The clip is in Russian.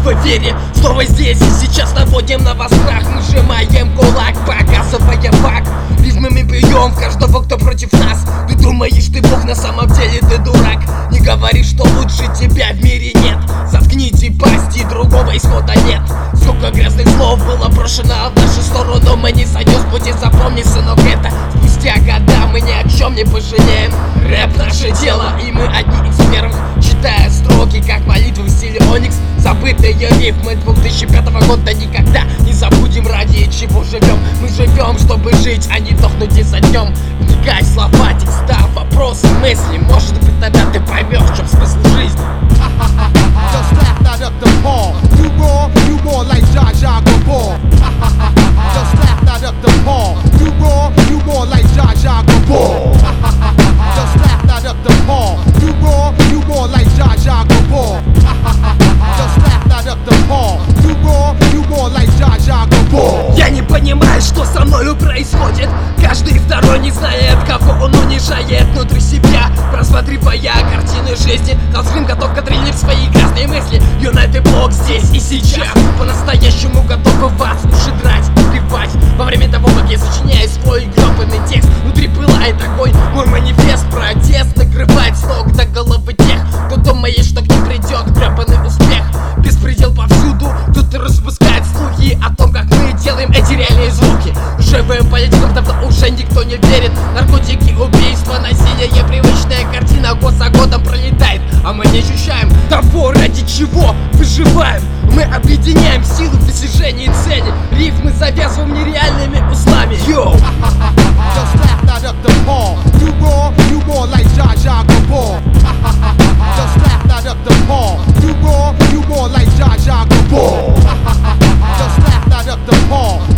в эфире, снова здесь и сейчас наводим на вас страх. Мы сжимаем кулак, показывая факт. Рифмами бьем в каждого, кто против нас. Ты думаешь, ты бог, на самом деле ты дурак. Не говори, что лучше тебя в мире нет. Заткните пасти, другого исхода нет. Сколько грязных слов было брошено в нашу сторону. Мы не сойдем с пути, запомни, сынок, это спустя года мы ни о чем не пожалеем. Рэп наше дело, и мы одни из первых. Читая строки, как молитвы в стиле Оникс. Забытые рифмы 2005 года никогда не забудем, ради чего живем. Мы живем, чтобы жить, а не дохнуть день за днем. Вникай в слова, текста, вопросы, мысли. Может быть, тогда ты поймешь, в чем смысл жизни. Just slap that up the ball. You more like Jar Jar Gabor. Just slap that up the ball. You more like Jar Jar Gabor. Just slap that up the ball. You more like Jar Jar Gabor. Just slap that up the ball. You more like Jar Jar Gabor. Я не понимаю, что со мною происходит. Каждый второй не знает, кого он унижает внутри себя, просматривая картины жизни. Халскрим готов кадрилить свои грязные мысли. Юнайтед блок здесь и сейчас. По-настоящему готовы вас ушидрать, убивать. Во время того, как я сочиняю свой грёбаный текст, внутри пылает огонь. Мой манифест, протест накрывает с ног до головы тех, кто думает, что к ним придет грёбаный успех. Беспредел повсюду, кто-то распускает слухи о том, как мы делаем эти реальные звуки. Живым политикам давно уже никто не верит. Наркотики, убийства, насилие, привычная картина год за годом пролетает, а мы не ощущаем того, ради чего выживаем. Мы объединяем силы в достижении цели. Рифмы завязываем нереальными узлами. Йоу! Just slap that up the ball. You more like Jar Jar Gabor. Just slap that up the ball. You more like Jar Jar Gabor. Just slap that up the ball.